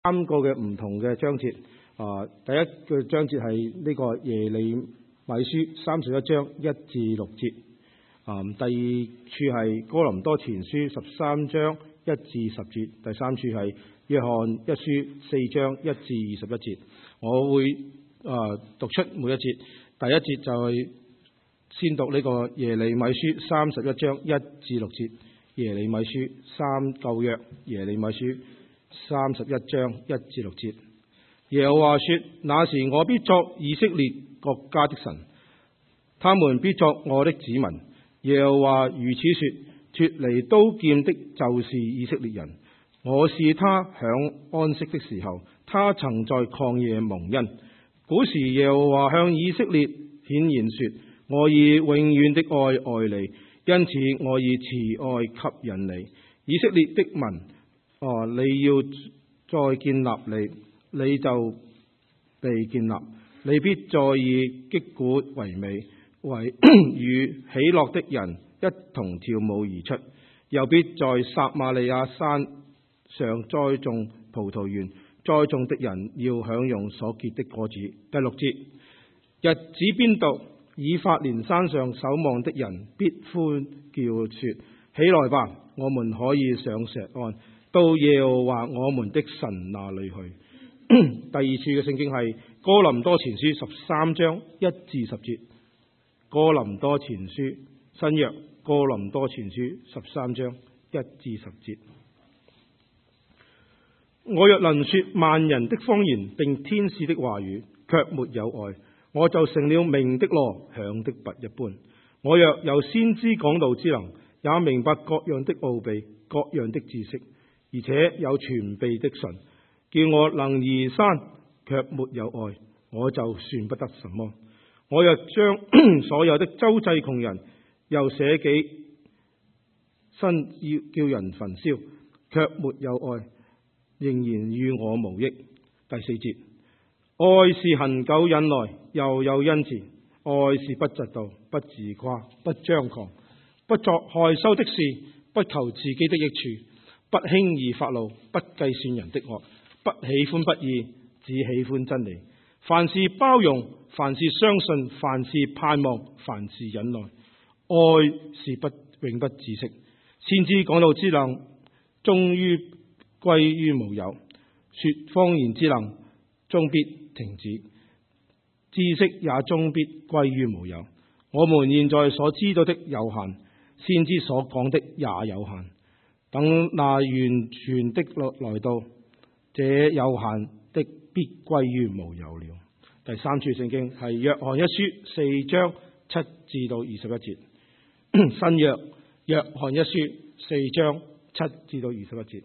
3個嘅唔同嘅章節。第一個章節係呢個耶利米書31章1至6節。第二處係哥林多前書13章1至10節。第三處係約翰一書4章1至21節。我會讀出每一節。第一節就係先讀呢個耶利米書31章1至6節。耶利米書舊約耶利米書31章1至6節。耶和華說：那時我必作以色列國家的神，他們必作我的子民。耶和華如此說：脫離刀劍的就是以色列人。我是他享安息的時候，他曾在曠野蒙恩。古時耶和華向以色列顯現說：我以永遠的愛愛你，因此我以慈愛吸引你。以色列的民，你要再建立你就被建立。你必再以擊鼓為美，與喜樂的人一同跳舞而出。又必在撒瑪利亞山上栽種葡萄園，栽種的人要享用所結的果子。第6節，日子邊到，以法蓮山上守望的人必歡叫說：起來吧，我們可以上錫安，到耶和華我們的神那裏去。第二處嘅聖經係哥林多前書13章1至10節。哥林多前書新約哥林多前書13章1至10節。我若能說萬人的方言並天使的話語，卻沒有愛，我就成了鳴的鑼，響的鈸一般。我若有先知講道之能，也明白各樣的奧秘，各樣的知識，而且有全備的神，叫我能移山，卻沒有愛，我就算不得什麼。我若將所有的周濟窮人，又捨己身叫人焚燒，卻沒有愛，仍然與我無益。第4節，愛是恒久忍耐，又有恩慈；愛是不嫉妒，不自誇，不張狂，不作害羞的事，不求自己的益處，不輕易發怒，不計算人的惡，不喜歡不義，只喜歡真理。凡事包容，凡事相信，凡事盼望，凡事忍耐。愛是永不止息。先知講道之能，終於歸於無有；說方言之能，終必停止；知識也終必歸於無有。我們現在所知道的有限，先知所講的也有限。等那完全的來到，這有限的必歸於無有了。第三處聖經係約翰一書4章7至到21節。新約約翰一書4章7至到21節。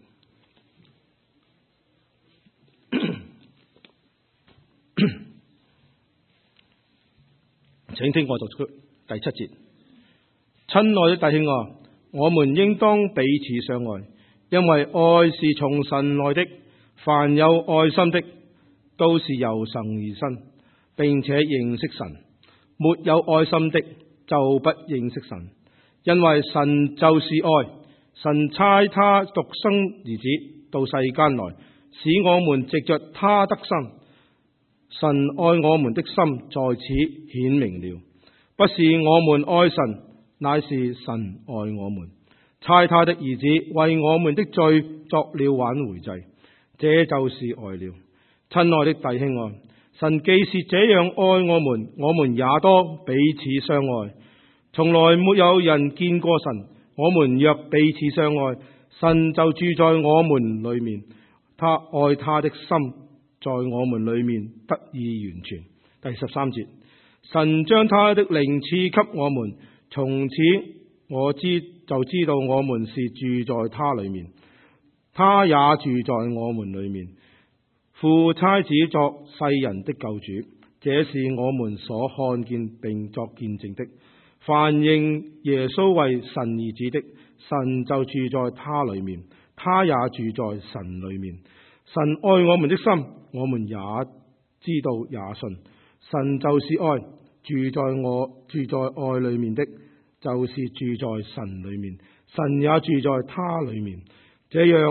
請聽我讀出第7節。親愛的弟兄啊，我們應當彼此相愛，因為愛是從神來的。凡有愛心的，都是由神而生，並且認識神。沒有愛心的，就不認識神，因為神就是愛。神差他獨生兒子到世間來，使我們藉着他得生。神愛我們的心在此顯明了，不是我們愛神，乃是神愛我們，差他的兒子為我們的罪作了挽回祭，這就是愛了。親愛的弟兄啊，神既是這樣愛我們，我們也當彼此相愛。從來沒有人見過神，我們若彼此相愛，神就住在我們裏面，他愛他的心在我們裏面得以完全。第13節，神將他的靈賜給我們，從此就知道我們是住在他裏面，他也住在我們裏面。父差子作世人的救主，這是我們所看見並作見證的。凡認耶穌為神兒子的，神就住在他裏面，他也住在神裏面。神愛我們的心，我們也知道也信。神就是愛，住在愛裏面的，就是住在神裏面，神也住在他裏面。這樣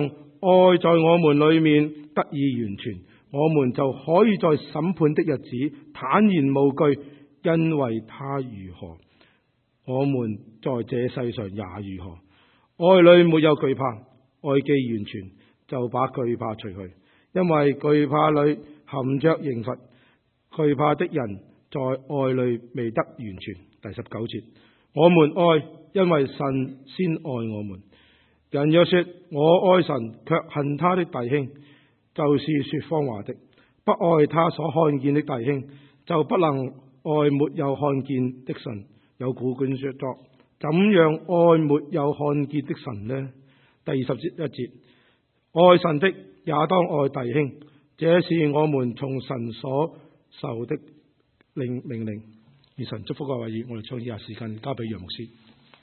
愛在我們裏面得以完全，我們就可以在審判的日子坦然無懼，因為他如何，我們在這世上也如何。愛裏沒有懼怕，愛既完全，就把懼怕除去，因為懼怕裏含着刑罰，懼怕的人在愛裏未得完全。第19節，我們愛，因為神先愛我們。人若說我愛神，卻恨他的弟兄，就是說謊話的。不愛他所看見的弟兄，就不能愛沒有看見的神。有古卷說作，怎樣愛沒有看見的神呢？第21節，愛神的也當愛弟兄，這是我們從神所受的命令。願神祝福各位，我哋將以下時間交俾楊牧師。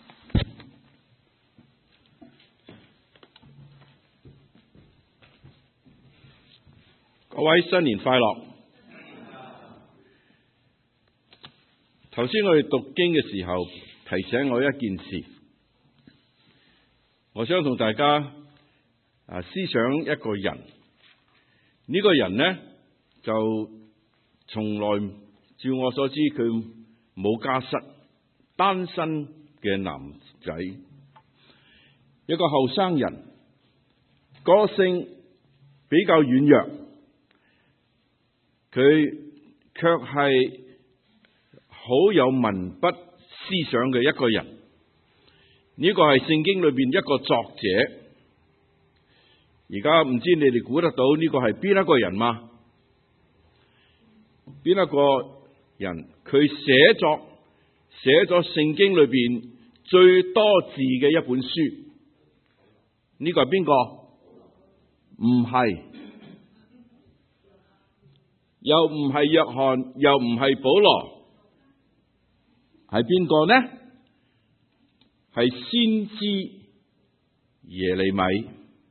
各位新年快樂！頭先我哋讀經嘅時候，提醒我一件事，我想同大家思想一個人。呢個人呢，就從來照我所知，佢冇家室，單身嘅男仔，一個後生人，個性比較軟弱，佢卻係好有文筆思想嘅一個人。呢個係聖經裏邊一個作者。而家唔知你哋估得到呢個係邊一個人嗎？邊一個人？佢寫咗聖經裏邊最多字嘅一本書。呢個係邊個？唔係，又唔係約翰，又唔係保羅，係邊個呢？係先知耶利米。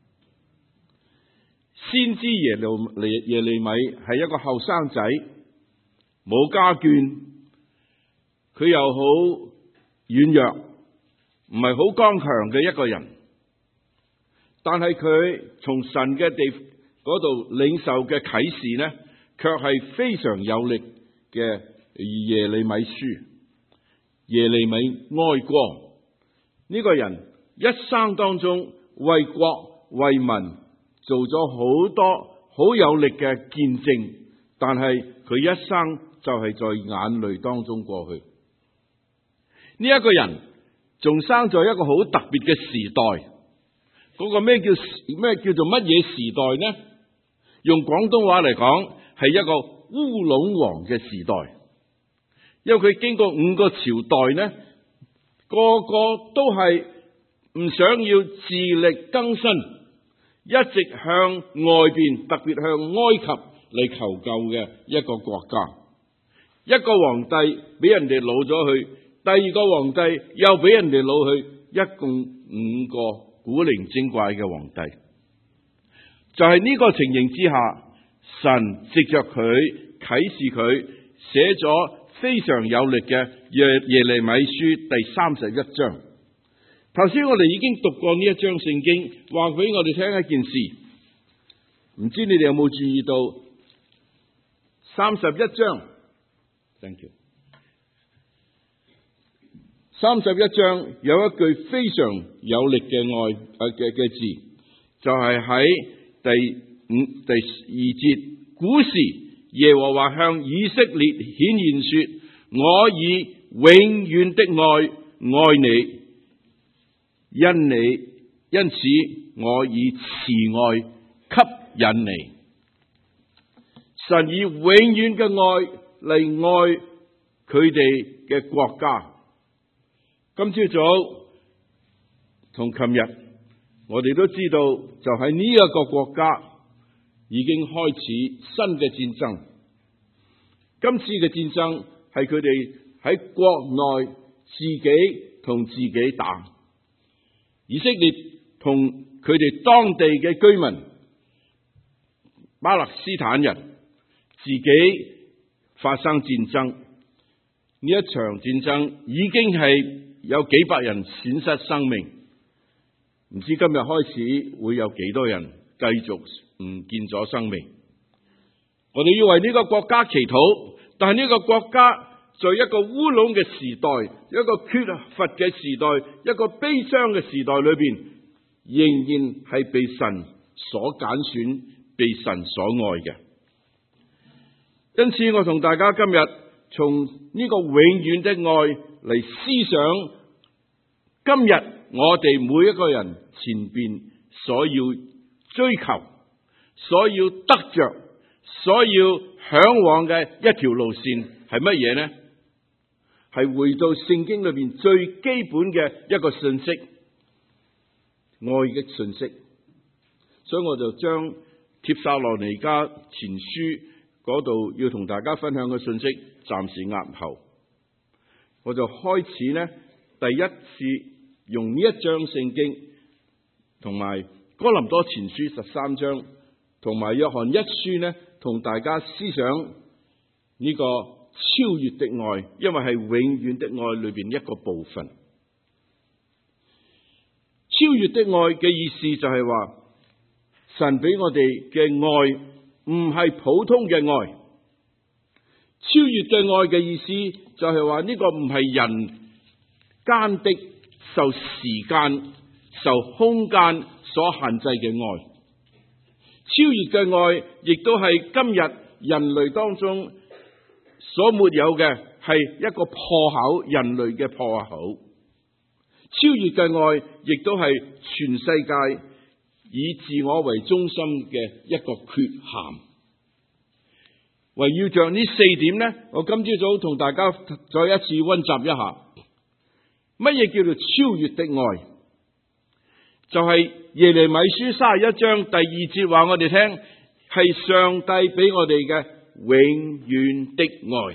先知耶利米係一個後生仔，冇家眷，佢又好軟弱，唔係好剛強嘅一個人。但係佢從神嘅地嗰度領受嘅啟示呢，卻係非常有力嘅。耶利米書，耶利米哀歌，呢個人一生當中為國為民做咗好多好有力嘅見證，但係佢一生就係在眼淚當中過去。呢一個人仲生在一個好特別嘅時代，嗰個咩叫做乜嘢時代呢？用廣東話嚟講，係一個烏龍王嘅時代。因為佢經過5個朝代呢，個個都係唔想要自力更生，一直向外邊，特別向埃及嚟求救嘅一個國家。一個皇帝俾人哋擄咗去，第二個皇帝又俾人哋擄去，一共5個古靈精怪嘅皇帝。就係呢個情形之下，神藉着佢啟示佢寫咗非常有力嘅耶利米書第31章。頭先我哋已經讀過呢一章聖經，話俾我哋聽一件事，唔知你哋有冇注意到31章 Thank you 31章有一句非常有力嘅字，就係喺第2節，古時耶和華向以色列顯現說，我以永遠的愛愛你，因此我以慈愛吸引你。神以永遠嘅愛嚟愛佢哋嘅國家。今朝早同琴日我哋都知道，就喺呢一個國家已經開始新嘅戰爭。今次嘅戰爭係佢哋喺國內自己同自己打，以色列同佢哋當地嘅居民巴勒斯坦人自己發生戰爭。呢一場戰爭已經係有幾百人損失生命，唔知今日開始會有幾多人繼續唔見咗生命。我哋要為呢個國家祈禱，但係呢個國家在一個烏龍嘅時代，一個缺乏嘅時代，一個悲傷嘅時代裏邊，仍然係被神所揀選，被神所愛嘅。因此，我同大家今日從呢個永遠的愛嚟思想，今日我哋每一個人前邊所要追求、所要得着、所要向往嘅一條路線係乜嘢呢？係回到聖經裏邊最基本嘅一個信息，愛嘅信息。所以我就將帖撒羅尼迦前書嗰度要同大家分享嘅信息暫時押後，我就開始呢第一次用呢一章聖經，同埋哥林多前書13章，同埋約翰一書呢，同大家思想呢個超越的愛，因為係永遠的愛裏邊一個部分。超越的愛嘅意思就係話，神俾我哋嘅愛唔係普通嘅愛。超越嘅愛嘅意思就係話，呢個唔係人間的受時間、受空間所限制嘅愛。超越嘅愛亦都係今日人類當中所沒有嘅，係一個破口，人類嘅破口。超越嘅愛亦都係全世界以自我為中心嘅一個缺陷。圍繞着呢4點呢，我今朝早同大家再一次溫習一下，乜嘢叫做超越的愛？就係耶利米書31章第2節話我哋聽，係上帝俾我哋嘅永遠的愛。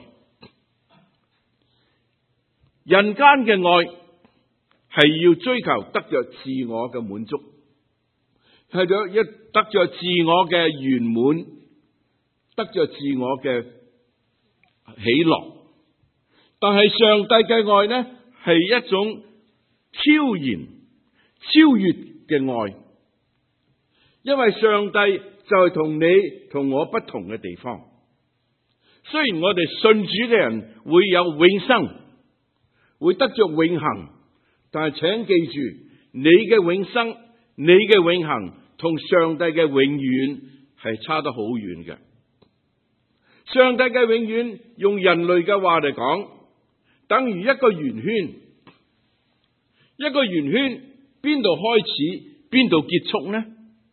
人間嘅愛係要追求得着自我嘅滿足，係得着自我嘅圓滿，得着自我嘅喜樂。但係上帝嘅愛呢，係一種超然、超越嘅愛，因為上帝就係同你同我不同嘅地方。雖然我哋信主嘅人會有永生，會得着永恆，但係請記住，你嘅永生、你嘅永恆同上帝嘅永遠係差得好遠嘅。上帝嘅永遠，用人類嘅話嚟講，等於一個圓圈。一個圓圈邊度開始，邊度結束呢？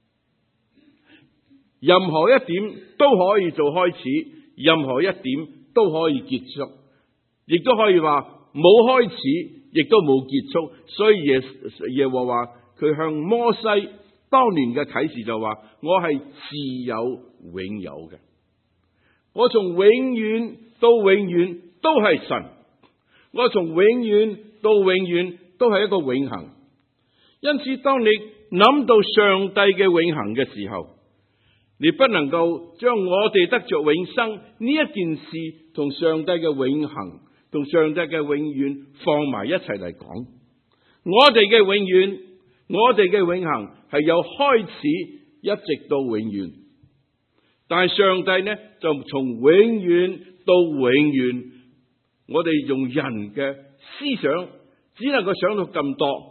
任何一點都可以做開始，任何一點都可以結束，亦都可以話冇開始，亦都冇結束。所以耶和華佢向摩西當年嘅啟示就話：我係自有永有嘅，我從永遠到永遠都係神，我從永遠到永遠都係一個永恆。因此，當你諗到上帝嘅永恆嘅時候，你不能夠將我哋得着永生呢一件事同上帝嘅永恆、同上帝嘅永遠放埋一齊嚟講。我哋嘅永遠、我哋嘅永恆係由開始一直到永遠，但係上帝呢就從永遠到永遠。我哋用人嘅思想只能夠想到咁多。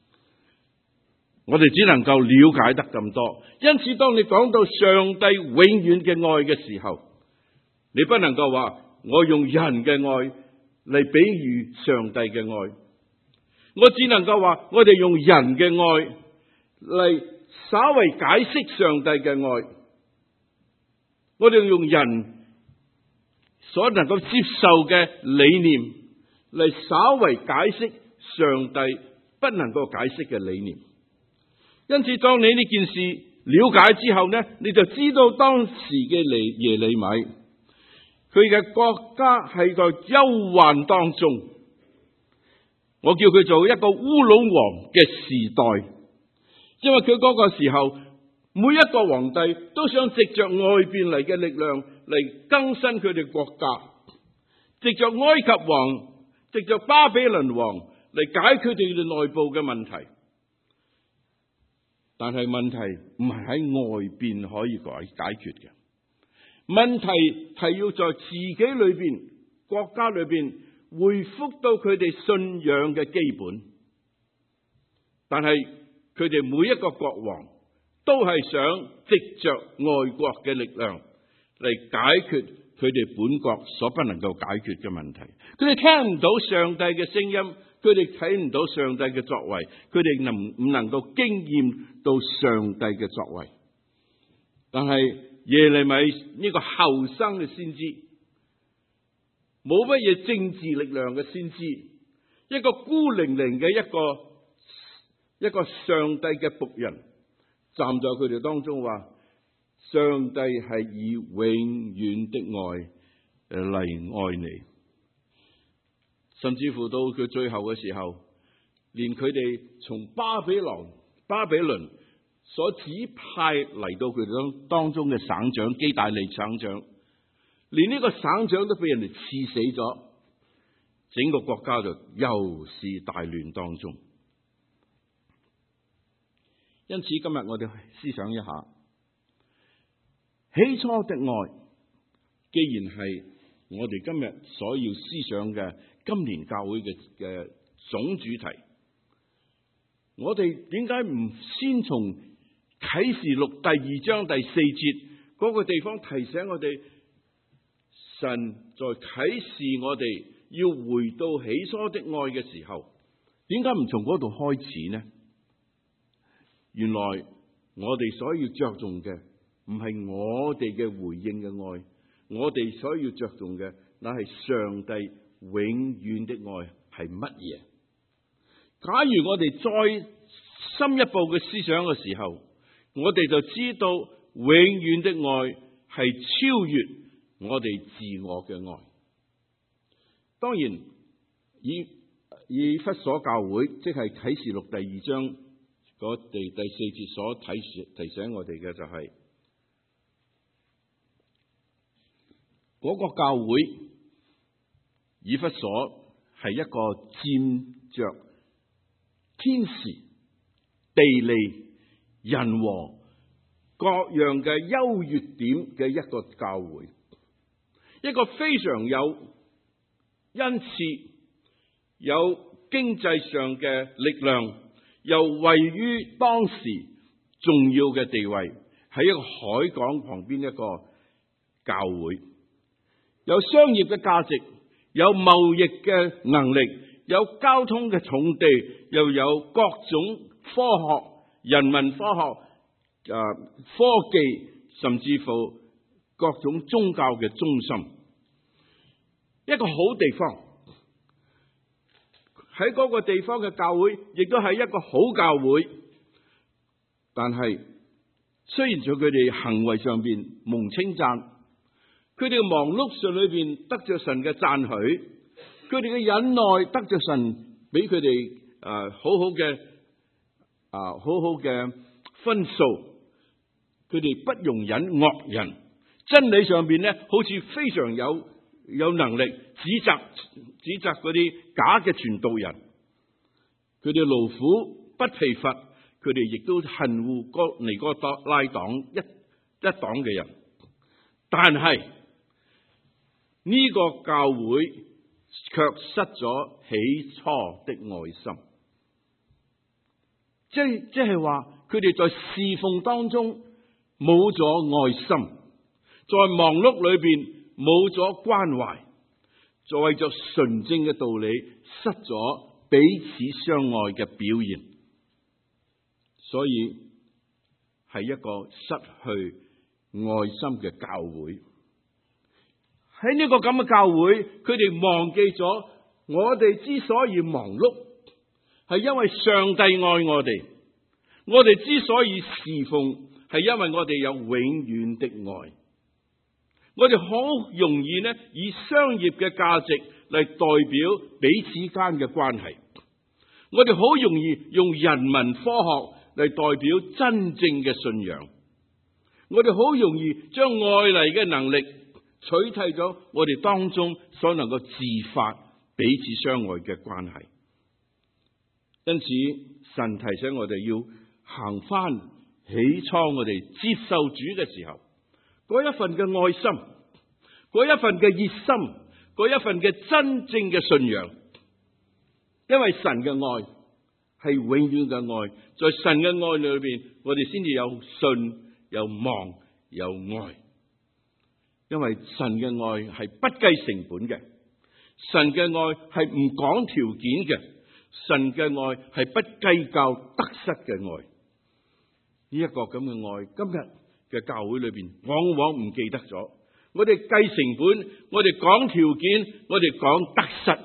我哋只能夠了解得咁多，因此當你講到上帝永遠嘅愛嘅時候，你不能夠話我用人嘅愛嚟比喻上帝嘅愛，我只能夠話我哋用人嘅愛嚟稍為解釋上帝嘅愛，我哋用人所能夠接受嘅理念嚟稍為解釋上帝不能夠解釋嘅理念。因此，當你呢件事了解之後呢，你就知道當時嘅耶利米，佢嘅國家喺個憂患當中。我叫佢做一個烏龍王嘅時代，因為佢嗰個時候，每一個皇帝都想藉着外邊嚟嘅力量嚟更新佢哋國家，藉着埃及王、藉着巴比倫王嚟解決佢哋內部嘅問題。 但係問題唔係喺外邊可以解決嘅，問題係要在自己裏邊、國家裏邊恢復到佢哋信仰嘅基本。但係佢哋每一個國王都係想藉着外國嘅力量嚟解決佢哋本國所不能夠解決嘅問題。佢哋聽唔到上帝嘅聲音，佢哋睇唔到上帝嘅作為，佢哋唔能夠經驗到上帝嘅作為。但係耶利米呢個後生嘅先知，冇乜嘢政治力量嘅先知，一個孤零零嘅一個上帝嘅僕人，站在佢哋當中話：上帝係以永遠的愛嚟愛你。甚至乎到佢最後嘅時候，連佢哋從巴比倫所指派嚟到佢哋當中嘅省長基大利省長，連呢個省長都俾人哋刺死咗，整個國家就又是大亂當中。因此今日我哋思想一下，起初的愛，既然係我哋今日所要思想嘅今年教會嘅總主題，我哋點解唔先從啟示錄第2章第4節嗰個地方提醒我哋，神在啟示我哋要回到起初的愛嘅時候，點解唔從嗰度開始呢？原來我哋所要着重嘅唔係我哋嘅回應嘅愛，我哋所要着重嘅那係上帝永遠的愛係乜嘢？假如我哋再深一步嘅思想嘅時候，我哋就知道永遠的愛係超越我哋自我嘅愛。當然，以弗所教會，即係啟示錄第2章嗰第4節所提醒我哋嘅就係、嗰個教會以弗所係一個佔着天時、地利、人和各樣嘅優越點嘅一個教會，一個非常有恩賜、有經濟上嘅力量，又位於當時重要嘅地位，喺一個海港旁邊一個教會，有商業嘅價值，有貿易嘅能力，有交通嘅重地，又有各種科學、人文科學、科技，甚至乎各種宗教嘅中心，一個好地方。喺嗰個地方嘅教會，亦都係一個好教會。但係雖然在佢哋行為上邊蒙稱讚，佢哋嘅忙碌上裏邊得着神嘅讚許，佢哋嘅忍耐得着神俾佢哋好好嘅分數。佢哋不容忍惡人，真理上邊咧好似非常有能力指責嗰啲假嘅傳道人。佢哋勞苦不疲乏，佢哋亦都恨惡尼哥拉黨一黨嘅人。但係呢個教會卻失咗起初的愛心，即係話佢哋在侍奉當中冇咗愛心，在忙碌裏邊冇咗關懷，在為咗純正嘅道理失咗彼此相愛嘅表現，所以係一個失去愛心嘅教會。喺呢個咁嘅教會，佢哋忘記咗我哋之所以忙碌，係因為上帝愛我哋；我哋之所以侍奉，係因為我哋有永遠的愛。我哋好容易呢，以商業嘅價值嚟代表彼此間嘅關係。我哋好容易用人文科學嚟代表真正嘅信仰。我哋好容易將外嚟嘅能力取締咗我哋當中所能夠自發彼此相愛嘅關係。因此，神提醒我哋要行翻起初我哋接受主嘅時候，嗰一份嘅愛心，嗰一份嘅熱心，嗰一份嘅真正嘅信仰。因為神嘅愛係永遠嘅愛，在神嘅愛裏邊，我哋先至有信、有望、有愛。因為神嘅愛係不計成本嘅，神嘅愛係唔講條件嘅，神嘅愛係不計較得失嘅愛。呢一個咁嘅愛，今日嘅教會裏邊往往唔記得咗。我哋計成本，我哋講條件，我哋講得失，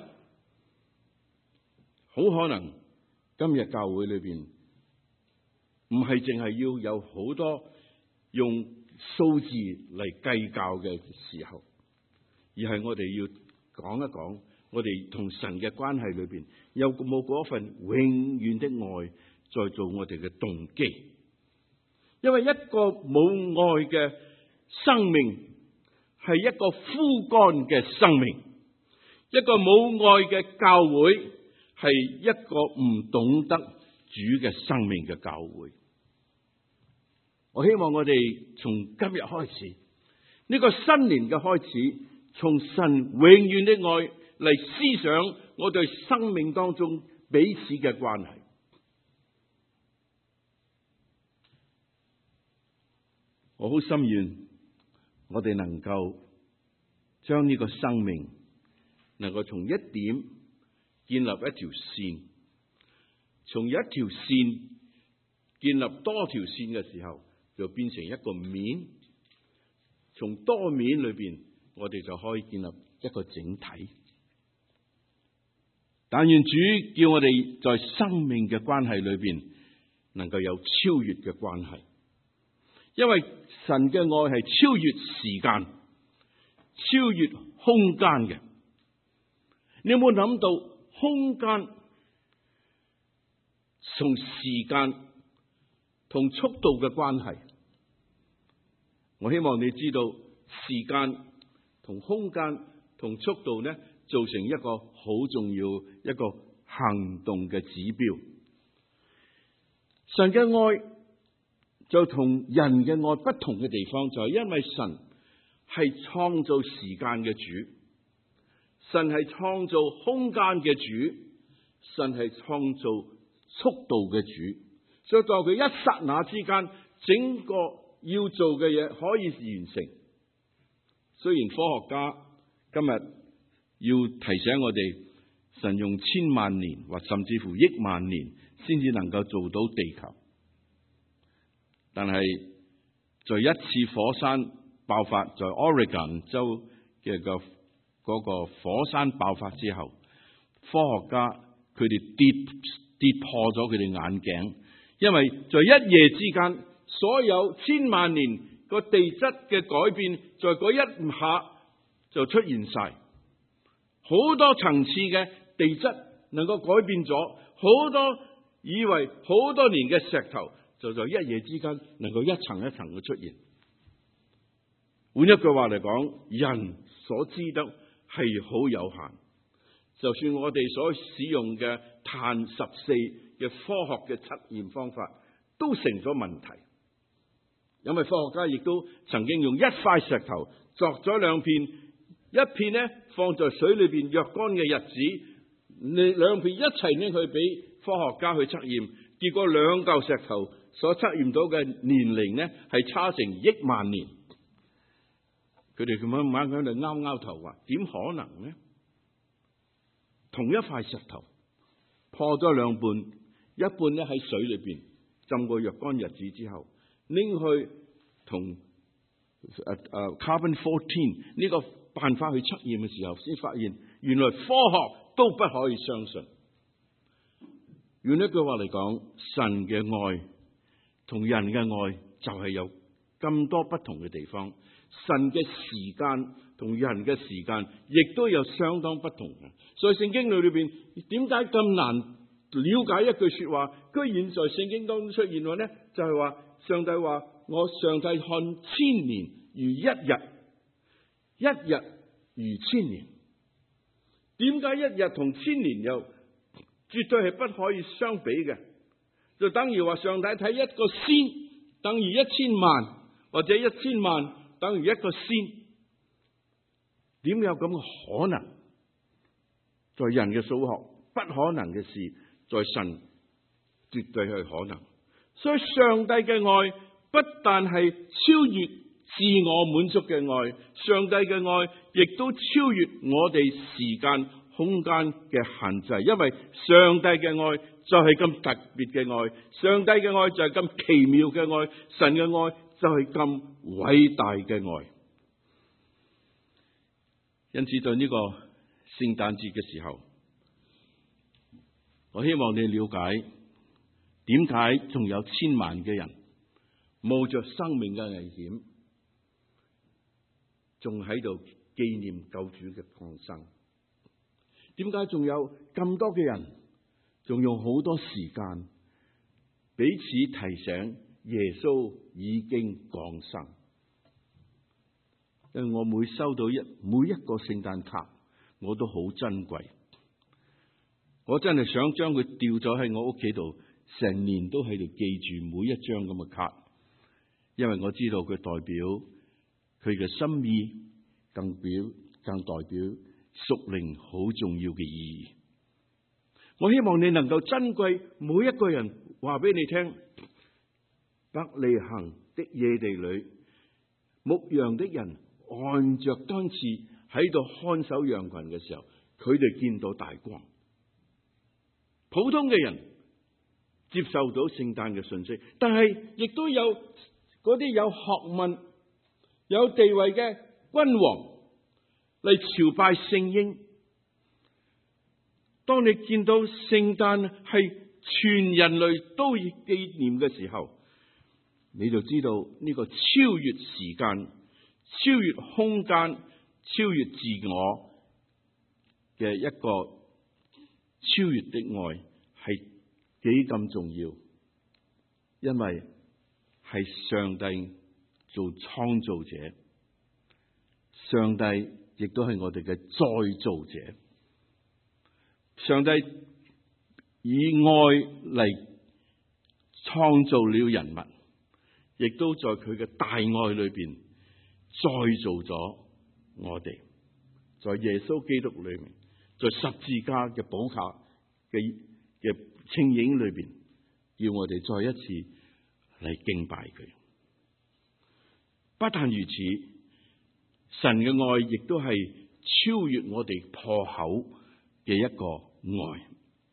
好可能今日教會裏邊唔係淨係要有好多用數字嚟計較嘅時候，而係我哋要講一講，我哋同神嘅關係裏邊有冇嗰份永遠的愛，在做我哋嘅動機。因為一個冇愛嘅生命係一個枯乾嘅生命，一個冇愛嘅教會係一個唔懂得主嘅生命嘅教會。我希望我哋從今日開始，呢個新年嘅開始，從神永遠的愛嚟思想我哋生命當中彼此嘅關係。我好心願，我哋能夠將呢個生命能夠從一點建立一條線，從一條線建立多條線嘅時候，就變成一個面。從多面裏邊，我哋就可以建立一個整體。但願主叫我哋在生命嘅關係裏邊，能夠有超越嘅關係。因為神嘅愛係超越時間、超越空間嘅。你有冇諗到空間從時間同速度嘅關係？我希望你知道時間同空間同速度呢，造成一個好重要一個行動嘅指標。神嘅愛就同人嘅愛不同嘅地方，就係因為神係創造時間嘅主，神係創造空間嘅主，神係創造速度嘅主，所以在佢一剎那之間，整個要做嘅嘢可以完成。雖然科學家今日要提醒我哋，神用千萬年或甚至乎億萬年先至能夠做到地球，但係在一次火山爆發，在 Oregon 州嘅嗰個火山爆發之後，科學家佢哋跌破咗佢哋眼鏡，因為在一夜之間，所有千萬年個地質嘅改變，在嗰一下就出現晒，好多層次嘅地質能夠改變咗，好多以為好多年嘅石頭，就在一夜之間能夠一層一層嘅出現。換一句話嚟講，人所知得係好有限。就算我哋所使用嘅碳14嘅科學嘅測驗方法都成咗問題，因為科學家亦都曾經用一塊石頭鑿咗兩片，一片呢放在水裏邊若干嘅日子，兩片一齊拎去俾科學家去測驗，結果兩嚿石頭所測驗到嘅年齡呢係差成億萬年。佢哋咁樣猛喺度拗頭話，點可能呢？同一塊石頭破咗兩半，一半咧喺水裏邊浸過若干日子之後，拎去同carbon 14呢個辦法去測驗嘅時候，先發現原來科學都不可以相信。用一句話嚟講，神嘅愛同人嘅愛就係有咁多不同嘅地方。神嘅時間同人嘅時間亦都有相當不同嘅，所以聖經裏邊點解咁難了解一句說話，居然在聖經當中出現咗呢？就係話上帝話，我上帝看千年如一日，一日如千年。點解一日同千年又絕對係不可以相比嘅？就等於話上帝睇一個仙等於1000萬，或者1000萬等於一個仙，點有咁嘅可能？在人嘅數學不可能嘅事，在神絕對係可能。所以上帝嘅愛不但係超越自我滿足嘅愛，上帝嘅愛亦都超越我哋時間空間嘅限制，因為上帝嘅愛就係咁特別嘅愛，上帝嘅愛就係咁奇妙嘅愛，神嘅愛就係咁偉大嘅愛。因此在呢個聖誕節嘅時候，我希望你了解點解仲有千萬嘅人冒着生命嘅危險，仲喺度紀念救主嘅降生。點解仲有咁多嘅人仲用好多時間彼此提醒耶穌已經降生？因為我每收到每一個聖誕卡，我都好珍貴。我真係想將佢吊咗喺我屋企度，成年都喺度記住每一張咁嘅卡，因為我知道佢代表佢嘅心意，更代表屬靈好重要嘅意義。我希望你能夠珍貴每一個人話俾你聽，伯利恆的野地裏，牧羊的人按着當次喺度看守羊群嘅時候，佢哋見到大光。普通嘅人接受到聖誕嘅信息，但係亦都有嗰啲有學問、有地位嘅君王嚟朝拜聖嬰。當你見到聖誕係全人類都要紀念嘅時候，你就知道呢個超越時間、超越空間、超越自我嘅一個超越的愛係幾咁重要，因為係上帝做創造者，上帝亦都係我哋嘅再造者。上帝以愛嚟創造了人物，亦都在佢嘅大愛裏邊再造咗我哋，在耶穌基督裏面，在十字架嘅寶架嘅清影裏邊，要我哋再一次嚟敬拜佢。不但如此，神嘅愛亦都係超越我哋破口嘅一個愛。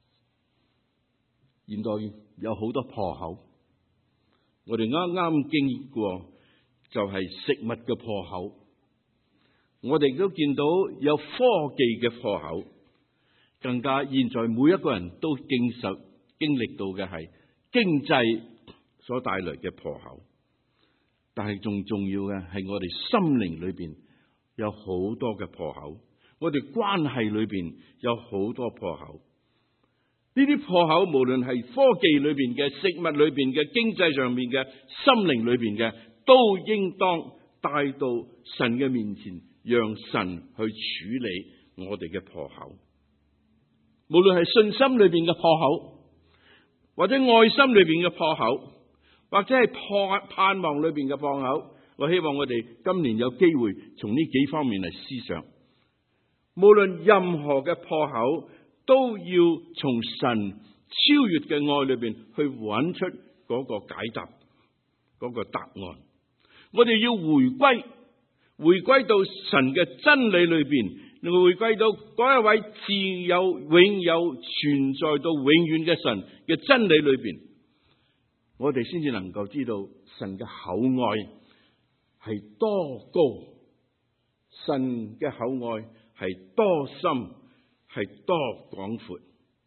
現代有好多破口，我哋啱啱經過就係食物嘅破口，我哋都見到有科技嘅破口，更加現在每一個人都經歷到嘅係經濟所帶來嘅破口。但係仲重要嘅係我哋心靈裏邊有好多嘅破口，我哋關係裏邊有好多破口。呢啲破口無論係科技裏邊嘅、食物裏邊嘅、經濟上面嘅、心靈裏邊嘅，都應當帶到神嘅面前，讓神去處理我哋嘅破口。無論係信心裏邊嘅破口，或者愛心裏邊嘅破口，或者係盼望裏邊嘅破口，我希望我哋今年有機會從呢幾方面嚟思想。無論任何嘅破口，都要從神超越嘅愛裏邊去揾出嗰個解答，嗰個答案。我哋要回歸到神嘅真理裏邊，回歸到嗰一位自有永有存在到永遠嘅神嘅真理裏邊，我哋先至能夠知道神嘅厚愛係多高，神嘅厚愛係多深，係多廣闊。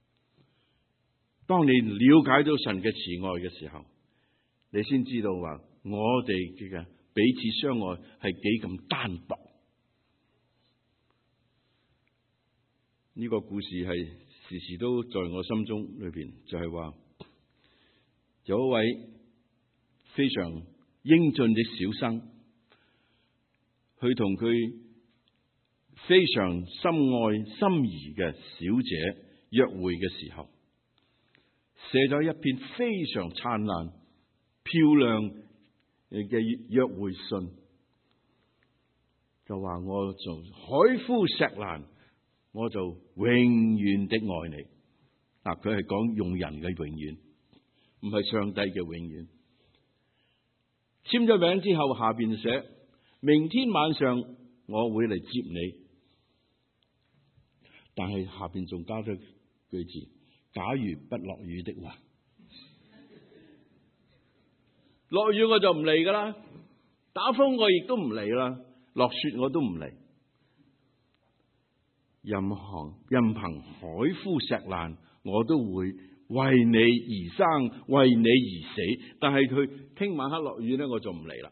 當你了解到神嘅慈愛嘅時候，你先知道話我哋嘅彼此相愛係幾咁單薄。呢個故事係時時都在我心中裏邊，就係話有一位非常英俊的小生，去同佢非常深愛心儀嘅小姐約會嘅時候，寫咗一篇非常燦爛、漂亮、 嘅約會信，就話我就海枯石爛，我就永遠的愛你。嗱，佢係講用人嘅永遠，唔係上帝嘅永遠。簽咗名之後，下邊寫明天晚上我會嚟接你，但係下邊仲加咗句字：假如不落雨的話，落雨我就唔嚟噶啦，打風我亦都唔嚟啦，落雪我都唔嚟。任憑海枯石爛，我都會為你而生，為你而死。但係佢聽晚黑落雨咧，我就唔嚟啦。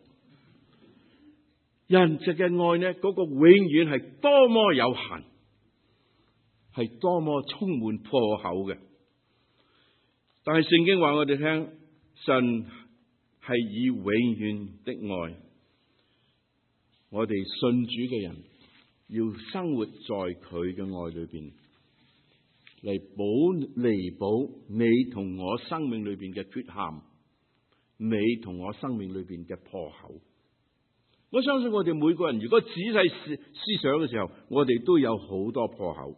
人藉嘅愛呢，嗰個永遠係多麼有限，係多麼充滿破口嘅。但係聖經話我哋聽，神係以永遠的愛，我哋信主嘅人要生活在佢嘅愛裏邊，嚟彌補你同我生命裏邊嘅缺陷，你同我生命裏邊嘅破口。我相信我哋每個人如果仔細思想嘅時候，我哋都有好多破口。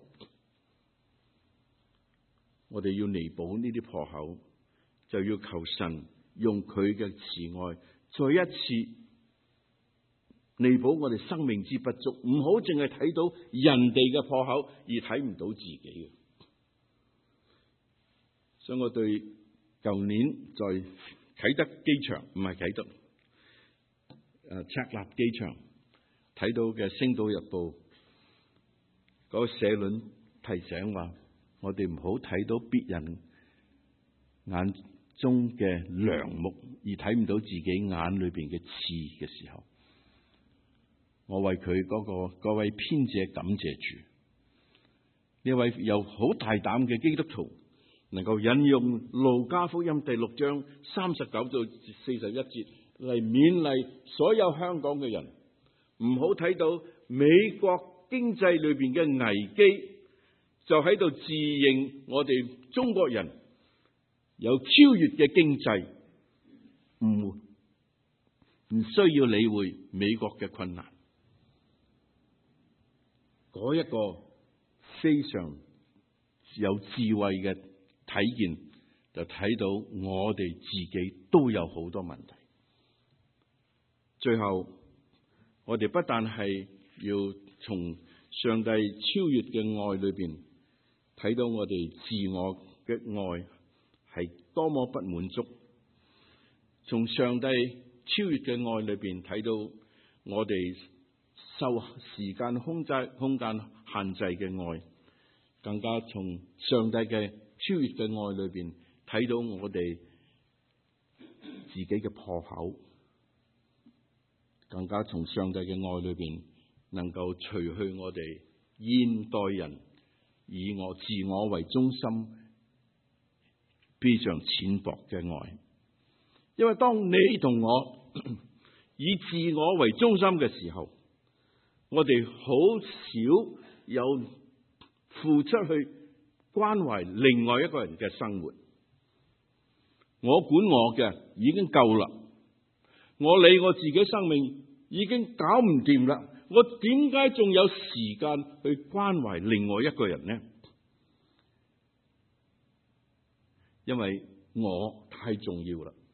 我哋要彌補呢啲破口，就要求神用佢嘅慈愛再一次彌補我哋生命之不足，唔好淨係睇到人哋嘅破口而睇唔到自己嘅。所以我對舊年在啟德機場，唔係啟德，赤鱲機場睇到嘅《星島日報》嗰個社論提醒話，我哋唔好睇到別人眼中嘅樑木，而睇唔到自己眼裏邊嘅刺嘅時候，我為佢嗰位編者感謝主。呢位有好大膽嘅基督徒，能夠引用路加福音第6章39到41節嚟勉勵所有香港嘅人，唔好睇到美國經濟裏邊嘅危機，就喺度自認我哋中國人有超越嘅經濟，唔需要理會美國嘅困難。嗰一個非常有智慧嘅睇見，就睇到我哋自己都有好多問題。最後，我哋不但係要從上帝超越嘅愛裏邊睇到我哋自我嘅愛係多麼不滿足，從上帝超越嘅愛裏邊睇到我哋受時間空間限制嘅愛，更加從上帝嘅超越嘅愛裏邊睇到我哋自己嘅破口，更加從上帝嘅愛裏邊能夠除去我哋現代人以自我為中心非常淺薄嘅愛。因為當你同我以自我為中心嘅時候，我哋好少有付出去關懷另外一個人嘅生活。我管我嘅已經夠啦，我理我自己生命已經搞唔掂啦，我點解仲有時間去關懷另外一個人呢？因為我太重要啦。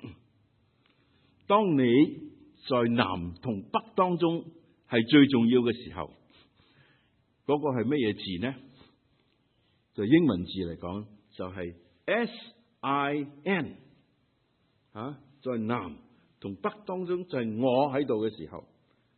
當你在南同北當中係最重要嘅時候，嗰個係乜嘢字呢？就英文字嚟講，就係 SIN 在南同北當中就係我喺度嘅時候，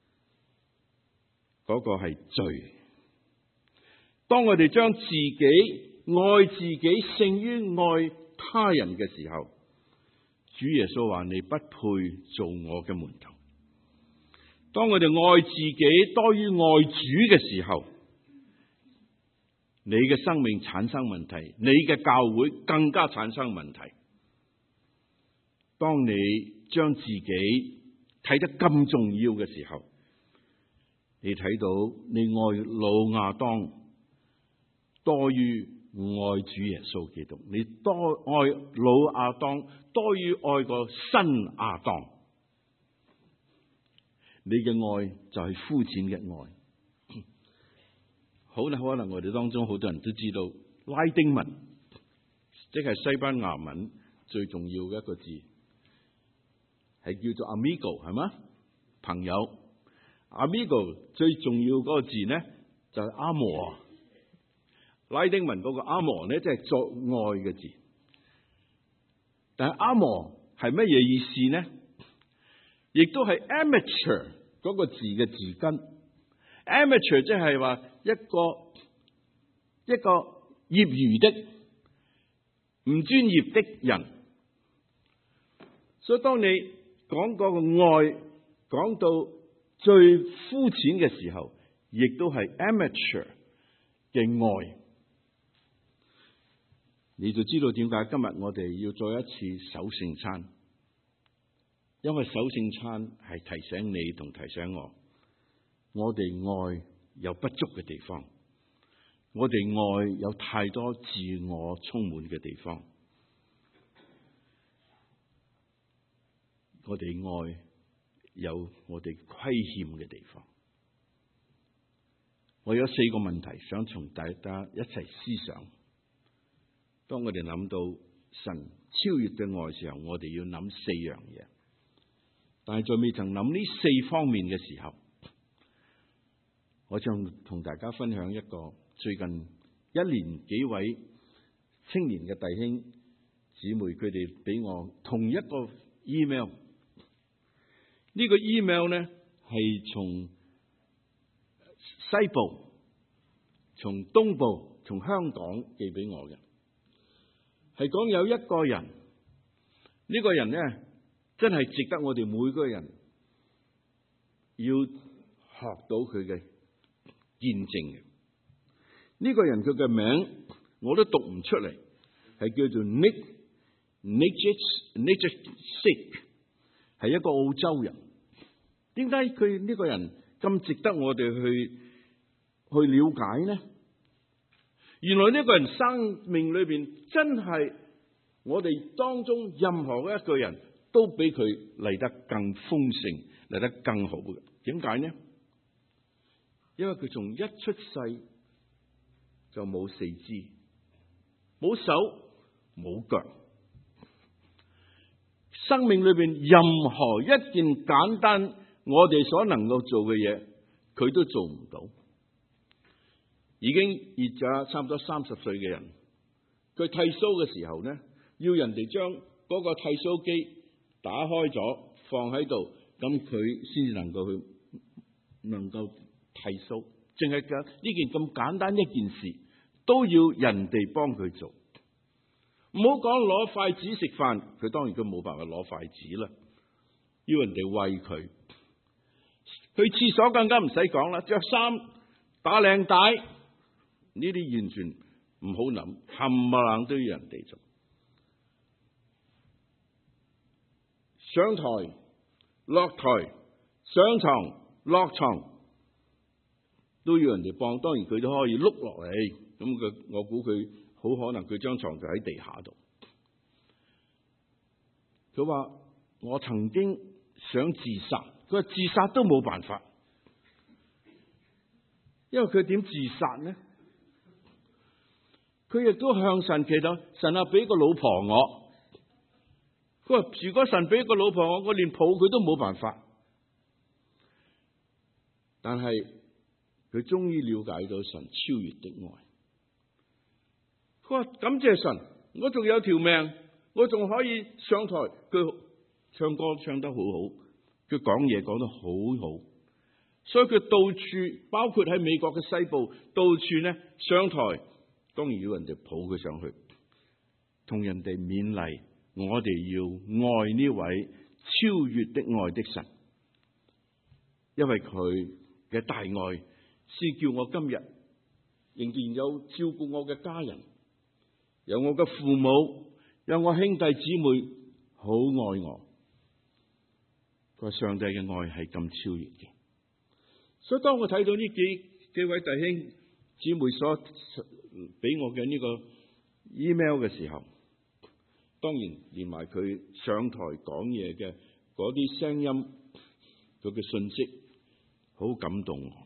嗰個係罪。當我哋將自己愛自己勝於愛他人嘅時候，主耶穌話你不配做我嘅門徒。當我哋愛自己多於愛主嘅時候，你嘅生命產生問題，你嘅教會更加產生問題。當你將自己睇得咁重要嘅時候，你睇到你愛老亞當多於愛主耶穌基督，你多愛老亞當多於愛個新亞當。 你嘅愛就係膚淺嘅愛。好啦，可能我哋當中好多人都知道拉丁文，即係西班牙文最重要嘅一個字，係叫做 amigo， 係嘛？朋友。amigo 最重要嗰個字呢，就係 amor。拉丁文嗰個 amor 呢，即係作愛嘅字。但係 amor 係乜嘢意思呢？亦都係 amateur 嗰個字嘅字根。amateur 即係話一個業餘的、唔專業的人。所以當你講嗰個愛講到最膚淺嘅時候，亦都係 amateur 嘅愛。你就知道點解今日我哋要再一次守聖餐，因為守聖餐係提醒你同提醒我哋愛有不足嘅地方，我哋愛有太多自我充滿嘅地方，我哋愛有我哋虧欠嘅地方。我有4個問題想同大家一齊思想。當我哋諗到神超越嘅愛時候，我哋要諗4樣嘢。但係在未曾諗呢4方面嘅時候，我想同大家分享一個最近1年幾位青年嘅弟兄姊妹，佢哋俾我同一個 email。呢個 email 呢係從西部、從東部、從香港寄俾我嘅。係講有一個人，呢個人呢真係值得我哋每個人要學到佢嘅見證嘅。呢個人佢嘅名我都讀唔出嚟，係叫做 Nijicic， 係一個澳洲人。點解佢呢個人咁值得我哋去了解呢？原來呢個人生命裏邊真係我哋當中任何一個人都比佢嚟得更豐盛，嚟得更好嘅。點解呢？因為佢從一出世就冇4肢，冇手冇腳，生命裏邊任何一件簡單我哋所能夠做嘅嘢，佢都做唔到。已經熱咗差唔多30歲嘅人，佢剃鬚嘅時候呢，要人哋將嗰個剃鬚機打開咗放喺度，咁佢先至能夠剃鬚。淨係呢件咁簡單一件事，都要人哋幫佢做。唔好講攞筷子食飯，佢當然佢冇辦法攞筷子啦，要人哋餵佢。去廁所更加唔使講啦，着衫打領帶。呢啲完全唔好諗，冚唪唥都要人哋做。上台、落台、上床、落床都要人哋幫。當然佢都可以碌落嚟，咁我估佢好可能佢張床就喺地下度。佢話我曾經想自殺，佢話自殺都冇辦法，因為佢點自殺呢？佢亦都向神祈禱，神啊，俾個老婆我。佢話如果神俾個老婆我連抱佢都冇辦法。但係佢終於了解到神超越的愛。佢話感謝神，我仲有條命，我仲可以上台。佢唱歌唱得好好，佢講嘢講得好好，所以佢到處，包括喺美國嘅西部，到處呢上台。當然要人哋抱佢上去，同人哋勉勵，我哋要愛呢位超越的愛的神，因為佢嘅大愛是叫我今日仍然有照顧我嘅家人，有我嘅父母，有我兄弟姊妹好愛我。佢話上帝嘅愛係咁超越嘅，所以當我睇到呢幾位弟兄姊妹所俾我嘅呢個 email 嘅時候，當然連埋佢上台講嘢嘅嗰啲聲音， 佢嘅信息好感動我。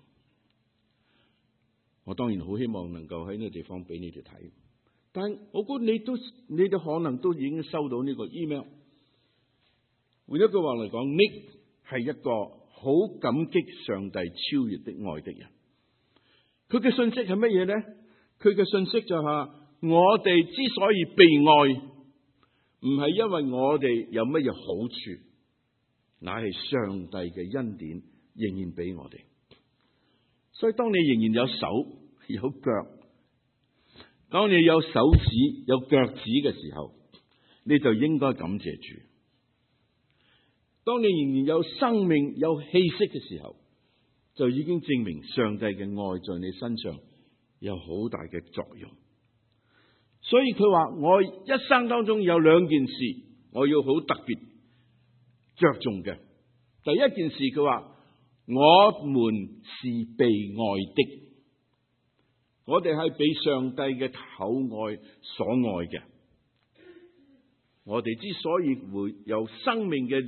我當然好希望能夠喺呢個地方俾你哋睇，但我估你哋可能都已經收到呢個 email。換一句話嚟講，Nick 係一個好感激上帝超越的愛的人。佢嘅信息係乜嘢呢？佢嘅信息就係我哋之所以被愛，唔係因為我哋有乜嘢好處，乃係上帝嘅恩典仍然俾我哋。所以當你仍然有手有腳，當你有手指有腳趾嘅時候，你就應該感謝主。當你仍然有生命有氣息嘅時候，就已經證明上帝嘅愛在你身上有好大嘅作用。所以佢話我一生當中有兩件事我要好特別着重嘅。第一件事佢話我們是被愛的，我哋係被上帝嘅厚愛所愛嘅。我哋之所以會有生命嘅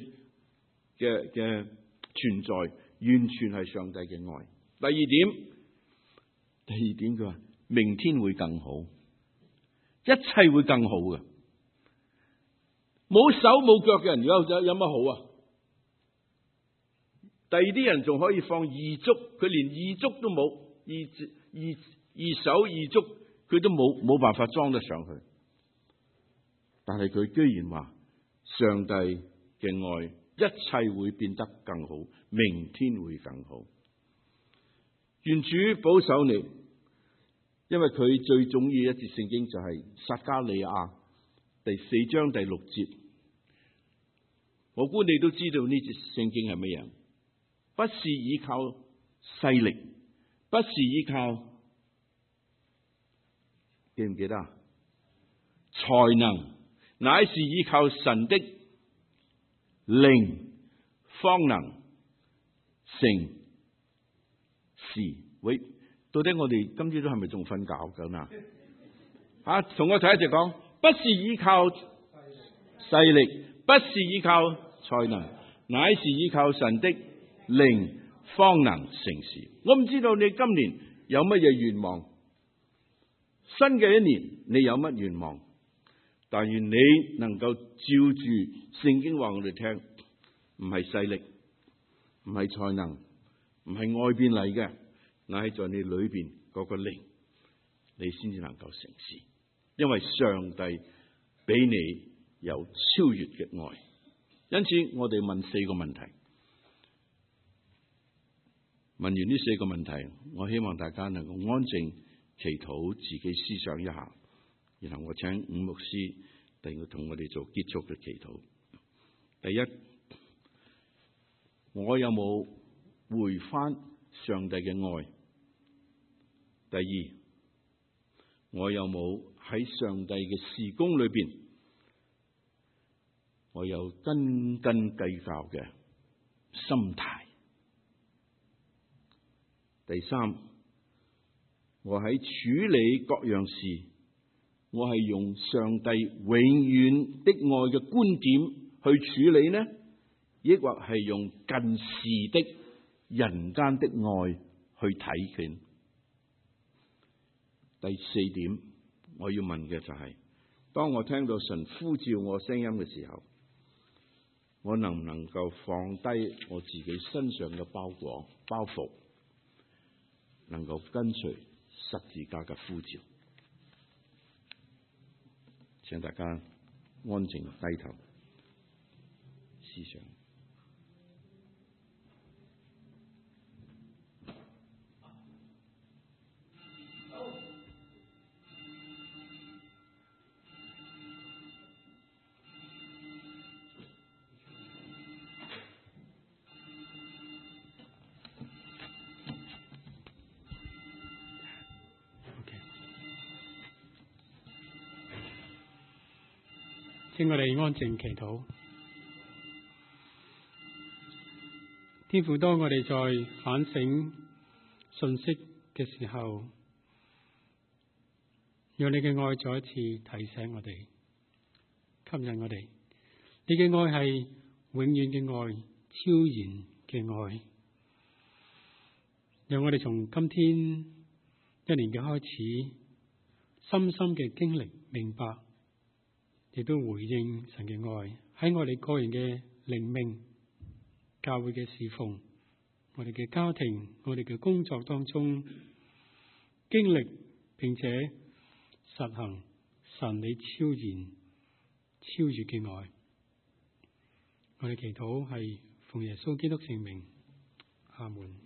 存在，完全係上帝嘅愛。第二點佢話明天會更好，一切會更好嘅。冇手冇腳嘅人有乜好啊？第二啲人仲可以放二足，佢連二足都冇，二手二足佢都冇辦法裝得上去。但係佢居然話上帝嘅愛，一切會變得更好，明天會更好。願主保守你，因為佢最重要一節聖經就係撒迦利亞第4章第6節。我估你都知道呢節聖經係乜嘢？不是依靠勢力，不是依靠，記唔記得啊？才能，乃是依靠神的靈，方能成事。喂，到底我哋今朝都係咪仲瞓覺緊啊？同我睇一隻講，不是依靠勢力，不是依靠才能，乃是依靠神的靈，方能成事。我唔知道你今年有乜嘢願望，新嘅一年你有乜願望？但願你能夠照住聖經話我哋聽，唔係勢力，唔係才能，唔係外邊嚟嘅，乃係在你裏邊嗰個靈，你先至能夠成事。因為上帝俾你有超越嘅愛。因此我哋問4個問題。問完呢4個問題，我希望大家能夠安靜祈禱，自己思想一下，然後我請伍牧師同我哋做結束嘅祈禱。第一，我有冇回返上帝嘅愛？第二，我有冇喺上帝嘅事工裏邊，我有斤斤計較嘅心態？第三，我喺處理各樣事，我係用上帝永遠的愛嘅觀點去處理呢，抑或係用近時的人間的愛去睇佢？第4點，我要問嘅就係，當我聽到神呼召我聲音嘅時候，我能唔能夠放低我自己身上嘅包袱，能夠跟隨十字架嘅呼召？請大家安靜低頭思想。 請我哋安靜祈禱。天父，當我哋在反省信息嘅時候，讓你嘅愛再一次提醒我哋，吸引我哋。你嘅愛係永遠嘅愛，超然嘅愛。讓我哋從今天一年嘅開始，深深嘅經歷、明白，亦都回應神嘅愛，喺我哋個人嘅靈命、教會嘅侍奉、我哋嘅家庭、我哋嘅工作當中，經歷並且實行神你超然、超越嘅愛。我哋祈禱係奉耶穌基督聖名，阿門。